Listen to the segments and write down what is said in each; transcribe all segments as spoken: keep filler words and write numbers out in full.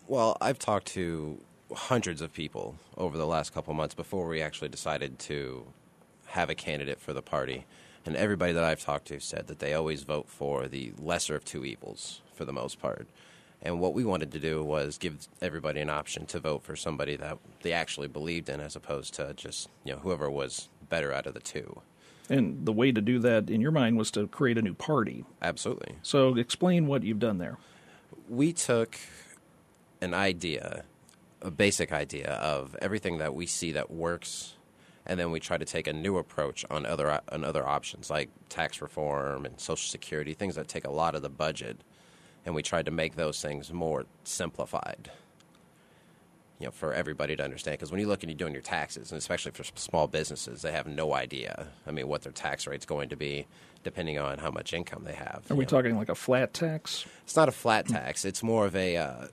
Well, I've talked to hundreds of people over the last couple months before we actually decided to have a candidate for the party. And everybody that I've talked to said that they always vote for the lesser of two evils for the most part. And what we wanted to do was give everybody an option to vote for somebody that they actually believed in as opposed to just, you know, whoever was better out of the two. And the way to do that, in your mind, was to create a new party. Absolutely. So explain what you've done there. We took an idea, a basic idea of everything that we see that works, and then we try to take a new approach on other on other options like tax reform and Social Security, things that take a lot of the budget, and we tried to make those things more simplified, you know, for everybody to understand. Because when you look and you're doing your taxes, and especially for small businesses, they have no idea, I mean, what their tax rate's going to be depending on how much income they have. Are we know. talking like a flat tax? It's not a flat tax. It's more of a... Uh,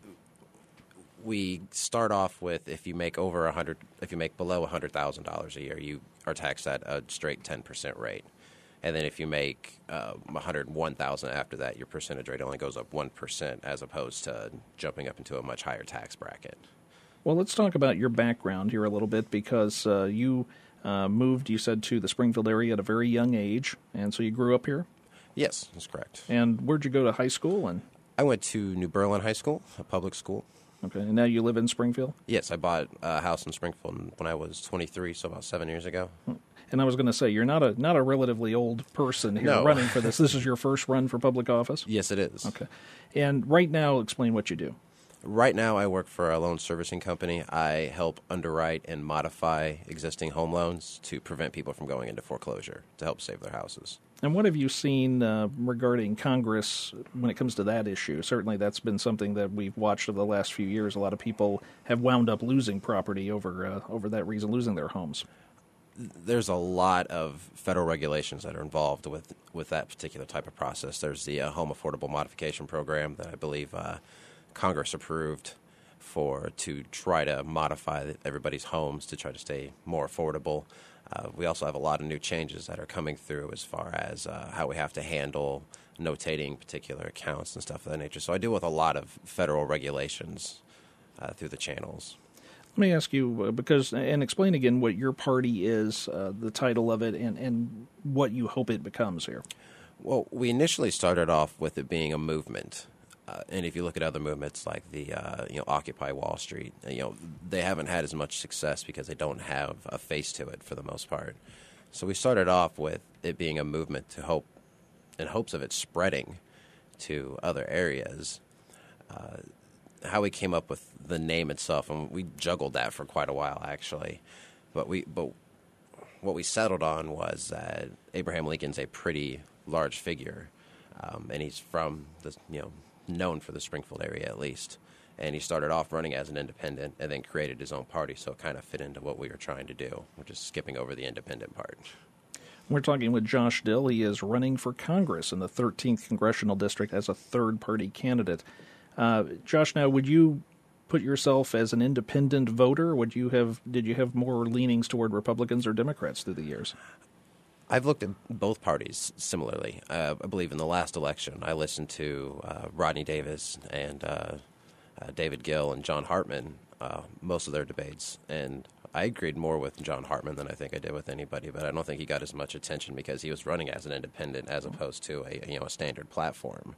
we start off with if you make over a hundred, if you make below a hundred thousand dollars a year, you are taxed at a straight ten percent rate, and then if you make uh, one hundred one thousand after that, your percentage rate only goes up one percent, as opposed to jumping up into a much higher tax bracket. Well, let's talk about your background here a little bit because uh, you uh, moved, you said, to the Springfield area at a very young age, and so you grew up here. Yes, that's correct. And where'd you go to high school? And I went to New Berlin High School, a public school. Okay, and now you live in Springfield? Yes, I bought a house in Springfield when I was twenty-three, so about seven years ago. And I was going to say, you're not a not a relatively old person here no. running for this. This is your first run for public office? Yes, it is. Okay. And right now, explain what you do. Right now, I work for a loan servicing company. I help underwrite and modify existing home loans to prevent people from going into foreclosure, to help save their houses. And what have you seen uh, regarding Congress when it comes to that issue? Certainly that's been something that we've watched over the last few years. A lot of people have wound up losing property over uh, over that reason, losing their homes. There's a lot of federal regulations that are involved with, with that particular type of process. There's the uh, Home Affordable Modification Program that I believe uh, Congress approved for to try to modify everybody's homes to try to stay more affordable. Uh, we also have a lot of new changes that are coming through as far as uh, how we have to handle notating particular accounts and stuff of that nature. So I deal with a lot of federal regulations uh, through the channels. Let me ask you, uh, because, and explain again what your party is, uh, the title of it, and, and what you hope it becomes here. Well, we initially started off with it being a movement. Uh, and if you look at other movements like the uh, you know Occupy Wall Street, you know they haven't had as much success because they don't have a face to it for the most part. So we started off with it being a movement to hope, in hopes of it spreading to other areas. Uh, how we came up with the name itself, and we juggled that for quite a while actually, but we but what we settled on was that Abraham Lincoln's a pretty large figure, um, and he's from the you know. known for the Springfield area at least. And he started off running as an independent and then created his own party, so it kind of fit into what we were trying to do, which is skipping over the independent part. We're talking with Josh Dill. He is running for Congress in the thirteenth Congressional District as a third-party candidate. Uh, Josh, now, would you put yourself as an independent voter? Would you have? Did you have more leanings toward Republicans or Democrats through the years? I've looked at both parties similarly. Uh, I believe in the last election, I listened to uh, Rodney Davis and uh, uh, David Gill and John Hartman, uh, most of their debates. And I agreed more with John Hartman than I think I did with anybody, but I don't think he got as much attention because he was running as an independent as opposed to a you know a standard platform.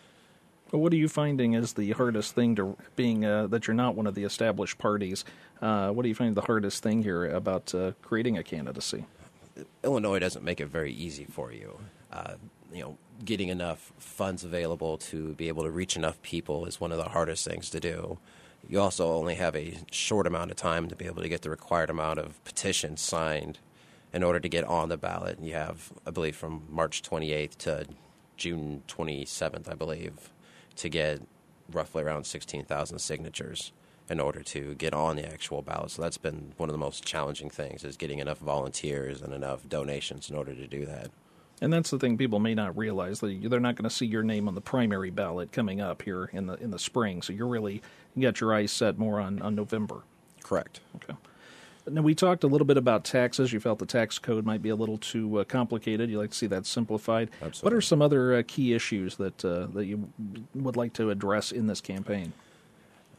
Well, what are you finding is the hardest thing to being uh, that you're not one of the established parties? Uh, what do you find the hardest thing here about uh, creating a candidacy? Illinois doesn't make it very easy for you. Uh, you know, getting enough funds available to be able to reach enough people is one of the hardest things to do. You also only have a short amount of time to be able to get the required amount of petitions signed in order to get on the ballot. You have, I believe, from March twenty-eighth to June twenty-seventh, I believe, to get roughly around sixteen thousand signatures in order to get on the actual ballot. So that's been one of the most challenging things, is getting enough volunteers and enough donations in order to do that. And that's the thing people may not realize, that they're not going to see your name on the primary ballot coming up here in the in the spring. So you're really, you got your eyes set more on, on November. Correct. Okay. Now, we talked a little bit about taxes. You felt the tax code might be a little too uh, complicated. You'd like to see that simplified. Absolutely. What are some other uh, key issues that uh, that you would like to address in this campaign?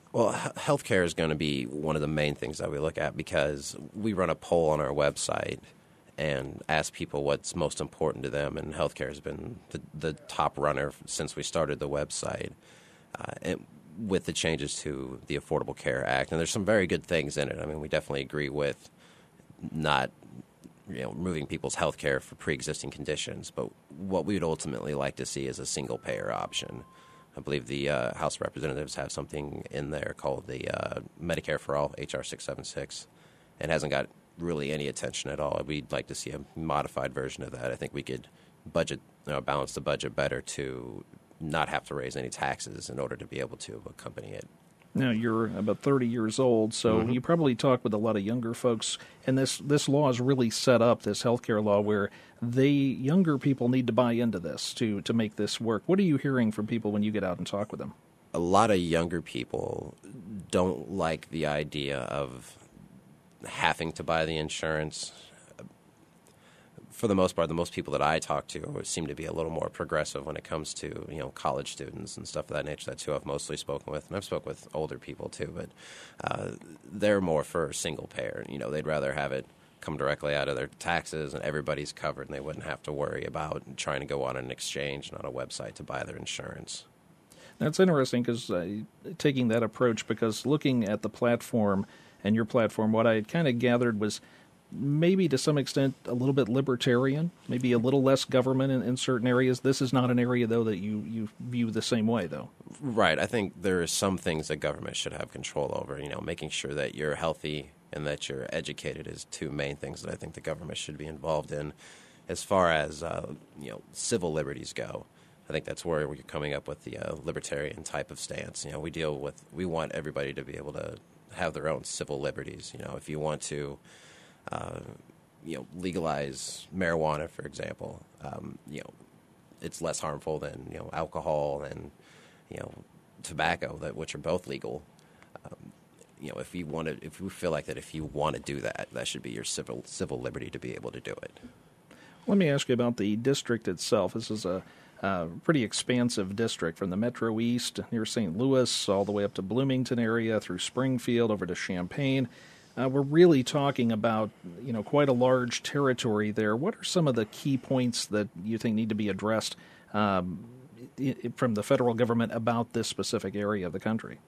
Well, h- healthcare is going to be one of the main things that we look at because we run a poll on our website and ask people what's most important to them, and healthcare has been the, the top runner since we started the website. Uh, and with the changes to the Affordable Care Act, and there's some very good things in it. I mean, we definitely agree with not you know, removing people's health care for pre-existing conditions, but what we would ultimately like to see is a single-payer option. I believe the uh, House of Representatives have something in there called the uh, Medicare for All, H R six seventy-six. It hasn't got really any attention at all. We'd like to see a modified version of that. I think we could budget, you know, balance the budget better to not have to raise any taxes in order to be able to accompany it. Now, you're about thirty years old, so mm-hmm. you probably talk with a lot of younger folks, and this, this law is really set up, this healthcare law, where they younger people need to buy into this to, to make this work. What are you hearing from people when you get out and talk with them? A lot of younger people don't like the idea of having to buy the insurance. For the most part, the most people that I talk to seem to be a little more progressive when it comes to, you know, college students and stuff of that nature. That's who I've mostly spoken with, and I've spoken with older people too. But uh, they're more for single payer. You know, they'd rather have it come directly out of their taxes, and everybody's covered, and they wouldn't have to worry about trying to go on an exchange and on a website to buy their insurance. That's interesting because uh, taking that approach, because looking at the platform and your platform, what I had kind of gathered was maybe to some extent a little bit libertarian, maybe a little less government in, in certain areas. This is not an area, though, that you, you view the same way, though. Right. I think there are some things that government should have control over. You know, making sure that you're healthy and that you're educated is two main things that I think the government should be involved in. As far as, uh, you know, civil liberties go, I think that's where we're coming up with the uh, libertarian type of stance. You know, we deal with, we want everybody to be able to have their own civil liberties. You know, if you want to Uh, you know, legalize marijuana, for example. Um, you know, it's less harmful than you know alcohol and you know tobacco, that which are both legal. Um, you know, if you want to, if we feel like that, if you want to do that, that should be your civil civil liberty to be able to do it. Let me ask you about the district itself. This is a uh, pretty expansive district from the Metro East near Saint Louis all the way up to Bloomington area through Springfield over to Champaign. Uh, we're really talking about, you know, quite a large territory there. What are some of the key points that you think need to be addressed um, I- from the federal government about this specific area of the country?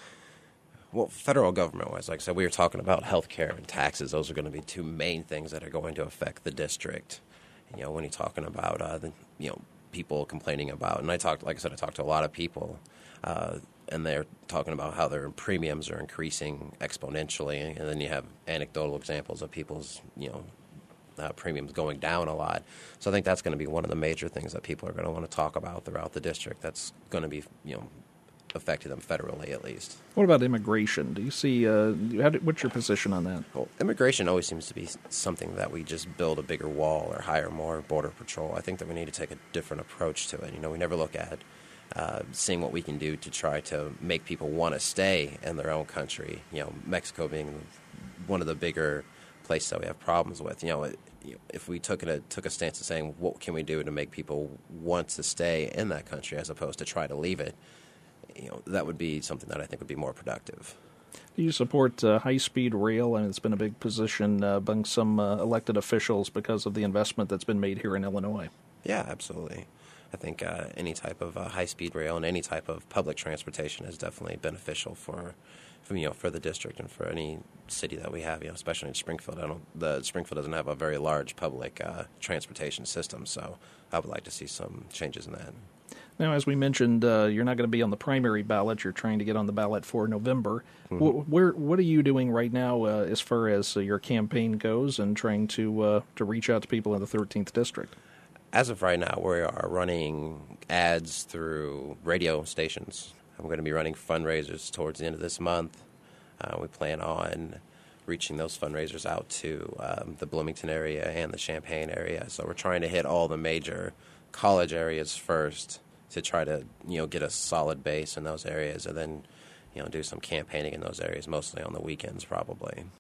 Well, federal government-wise, like I said, we were talking about health care and taxes. Those are going to be two main things that are going to affect the district. You know, when you're talking about, uh, the, you know, people complaining about, and I talked, like I said, I talked to a lot of people, uh, and they're talking about how their premiums are increasing exponentially, and then you have anecdotal examples of people's, you know, uh, premiums going down a lot. So I think that's going to be one of the major things that people are going to want to talk about throughout the district. That's going to be, you know, affecting them federally at least. What about immigration? Do you see, uh, how do, what's your position on that? Well, immigration always seems to be something that we just build a bigger wall or hire more border patrol. I think that we need to take a different approach to it. You know, we never look at Uh, seeing what we can do to try to make people want to stay in their own country. You know, Mexico being one of the bigger places that we have problems with. You know, it, you know if we took a took a stance of saying what can we do to make people want to stay in that country as opposed to try to leave it, you know, that would be something that I think would be more productive. Do you support uh, high-speed rail? And it's been a big position uh, among some uh, elected officials because of the investment that's been made here in Illinois. Yeah, absolutely. I think uh, any type of uh, high-speed rail and any type of public transportation is definitely beneficial for, for you know, for the district and for any city that we have. You know, especially in Springfield. I don't. The Springfield doesn't have a very large public uh, transportation system, so I would like to see some changes in that. Now, as we mentioned, uh, you're not going to be on the primary ballot. You're trying to get on the ballot for November. Mm-hmm. Wh- where, what are you doing right now uh, as far as uh, your campaign goes and trying to uh, to reach out to people in the thirteenth District? As of right now, we are running ads through radio stations. I'm going to be running fundraisers towards the end of this month. Uh, we plan on reaching those fundraisers out to um, the Bloomington area and the Champaign area. So we're trying to hit all the major college areas first to try to, you know, get a solid base in those areas, and then, you know, do some campaigning in those areas, mostly on the weekends probably.